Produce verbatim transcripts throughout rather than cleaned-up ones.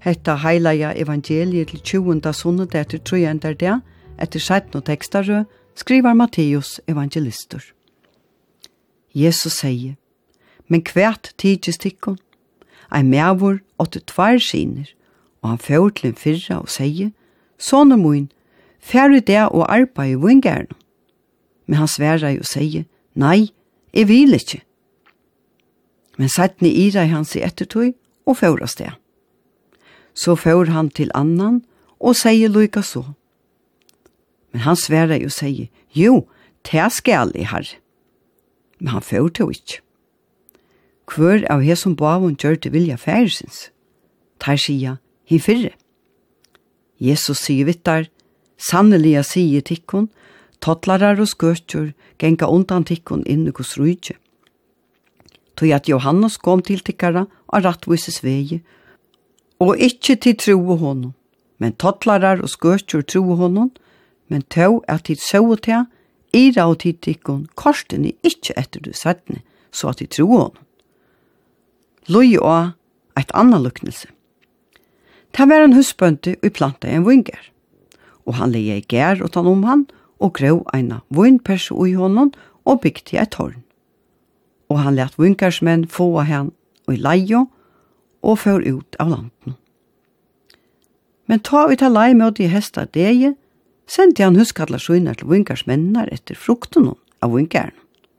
Hetta heilaja evangeliet til tjuende sunnet etter trojender det, etter sjætten og tekstarø, skriver Matteus evangelistor. Jesus sier, men kvært tidjes tikkun, ein mævur åtte tvær skiner, og han får til en fyrra og sier, Sånne mun, færre det og arbeid i vingerne. Men han sværer og sier, nei, jeg vil ikke. Men settene ira han seg ettertøy og føres det. Så får han til annan og sier lykka så. Men han sværer og sier, jo, det skal jeg, herre. Men han får til ikke. Hver av he som bavun gjør det vilja færesins? Tar sier, hi fyrre. Jesus sier vittar, sannelig sier tikkun, tottlarar og skøtjur genga undan tikkun inn i hos rujtje. Tog at Johannes kom til tikkara av rattvises vegi, og ikkje til tro honom, men tottlarar og skøtjur tro honom, men tog at tid så til, ira og tid tikkun, korsten er ikkje etter du settene, så at tid tro honom. Lui og eit anna luknelse. Det var en husbønte og planta en vinger. Og han leie i gær og tann om han, og grøv eina vinperse i honom, og bygde et tårn. Og han let vingersmenn få av han og i leio, og før ut av landen. Men ta ut av leie med de hesta dege, sendte han huskadla skjønner til vingersmennar etter frukten av vingeren.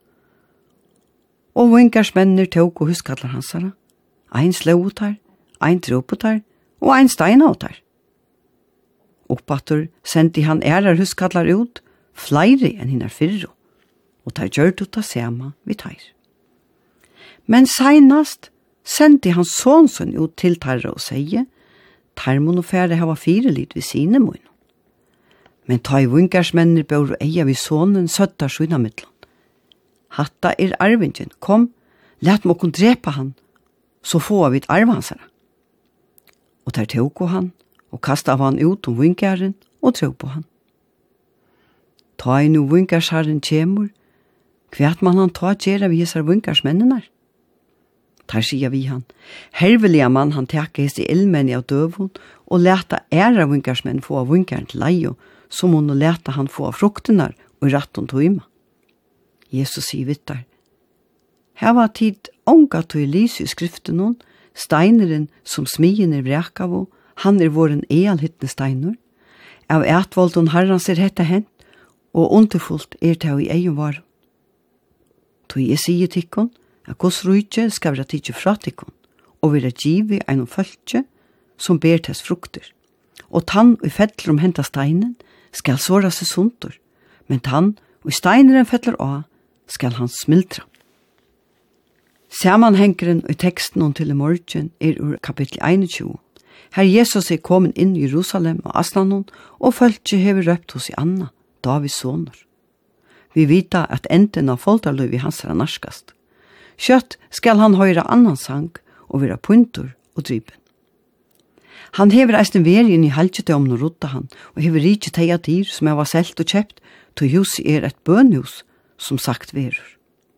Og vingersmenner tog og huskadla hansara, ein slåutar, ein troputar, og ein steinautar. Oppatur sendte han ærar huskallar ut, flere enn hinnar fyrro, og tar gjørt ut av sema vid teir. Men seinast sendte han sånsson ut til tarra og seie, tar mon og færre hava fire lit ved sine mun. Men ta i vingarsmenner bør og eia vid sonen søttar skjønna mittlan. Hatta er arvingen, kom, let mokkon drepa han, så få vi et arvansara. Og der tog han, og kastet han ut om vingaren, og tro på han. Ta i no vingarsaren kjemur, kvært man han ta gjerra vi hesar vingarsmennenar? Der sier vi han, hervelige man han teka hese ilmenni av døvun, og leta æra vingarsmenn få av vingaren til leio, som hun leta han få av fruktenar og ratton tøyma. Jesus sier vittar, her var tid ånga tøy lys i skriften hon, steineren som smien er vrek av, han er våren ealhittne steiner. Av etvolden herrans er hetta hent, og underfullt er det i egen var. Tog jeg sier tikkon, at gos rujtje skal være tidje fra tikkon, og være givi ein følge som ber tess frukter. Og tann og fettler om henta steinen skal såra seg suntur, men tann og steineren fettler av skal han smiltra. Samanhengeren i teksten om til i morgen er ur kapittel einogtjúgu. Her Jesus er kommet inn i Jerusalem og Aslanon, og følge hever røpt hos i Anna, Davids soner. Vi vita at enden av foldarløy i hans er narskast. Kjøtt skal han høyre annan sang og være puntur og drypen. Han hever eisen veri inn i halvtjetom og rodda han, og hever rikje teia dyr som jeg var selt og kjøpt, til huset er et bønhus som sagt verur.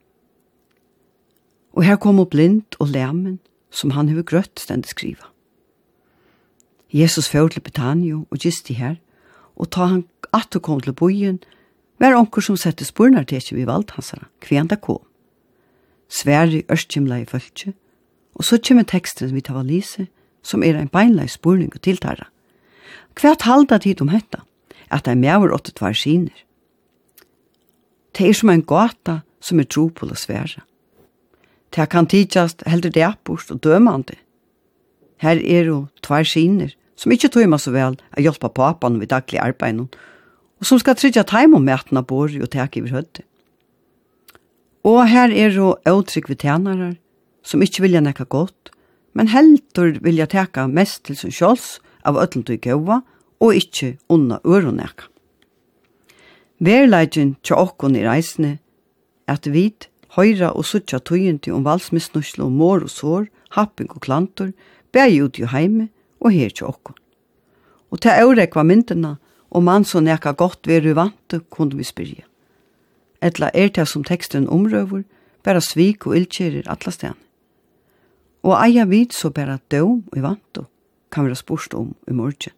Og her kom opp blind og lemmen, som han hever grøtt stendig skriva. Jesus ført til Betanio og gist i her, og ta han at og kom til bojen, var onker som sette spurnar til ikke vi valgt hansara, kvian da kom. Sverre ørskjimla i følge, og så kommer teksten vi tar lise, som er en beinleis spurning og tiltara. Hva halda tid om hetta, at det er mever åtte tvar skiner? Det er som en gata som er tro på å svære. Det kan tidjast heller det appost og dømande. Her er jo tvar skiner, som ikke tog meg så vel å hjelpe papan ved daglig arbeid, og som skal trygge teim om mætene bor og tek over hødde. Og her er jo åtrykk ved tjenere, som ikke vilja nekka godt, men heldur vilja teka mest til sin kjols av ødlen til gåva, og ikke unna øre nekka. Verleidjen til okkon i reisene, at vit høyra og suttja tøyenti om valsmisnusle og mår og sår, happing og klantor, bæg ut i heime og her til okkon. Og til ørekva myndina, og man så nekka godt veru vante, kunne vi spyrja. Etla er det som teksten omrøver, bæra svik og ildkjerir alla stene. Og eia vid så bæra døm og vanto, kan være spørst om i morgen.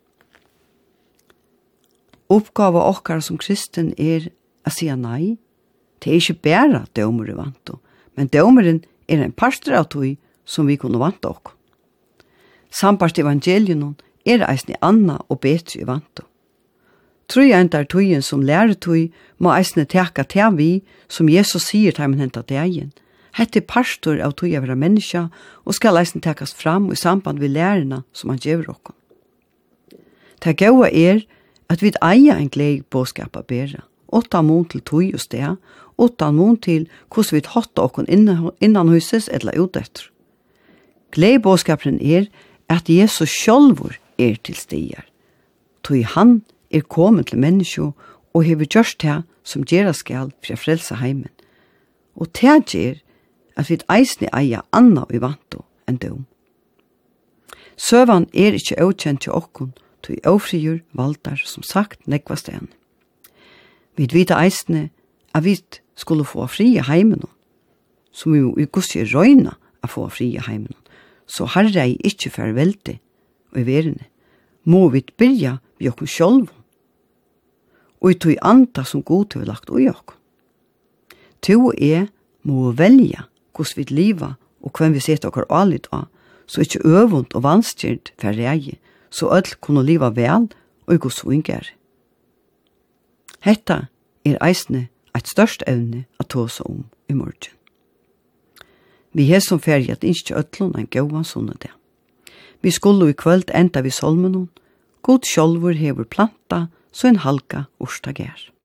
Oppgave okkar som kristen er å si nei. Det er ikke bare dømer i vant, men dømeren er en parster av tog som vi kunne vant okk. Sambart evangelien er eisne anna og betre i vant. Tror jeg ikke er togjen som lærer tog, må eisne teka til vi, som Jesus sier til ham hentet degen. Hette er pastor av tog av være menneska, og skal eisne tekas fram i samband med lærerne som han gjør okk. Det gode er at vi eier en glede bådskap av bedre, åtta mån til tog og sted, åtta mån til hvordan vi hatt okk innan huset eller utetter. Glede bådskapen er at Jesus sjálvur er til stier. Tog han er kommet til menneske og hever gjørst det som gjør skal fra frelse heimen. Og det gjør at vi eisne eier anna i vanto enn dom. Søvan er ikke avkjent til okkon, tog avfrigjør valtar som sagt nekva sten. Vi vet eisne at vi skulle få frie heimen, som vi i gusje røyna å få frie heimen. Så herre jeg ikke farvelte og i verene, må vi byrja vi okkur sjálv, og i tog anta som god til vi lagt ui okkur. To er må velja hvordan vi liva og hvem vi setter okkur alit av, så ikke øvund og vanstyrt for rei, så ødel kunne liva vel og i god svinger. Hetta er eisne et størst evne å ta seg om i morgen. Vi har som ferie at ikke ødlån en gåan sånne det. Vi skulle i kvöld enda vi solmen, god sjolvor hever planta så en halka orstagær.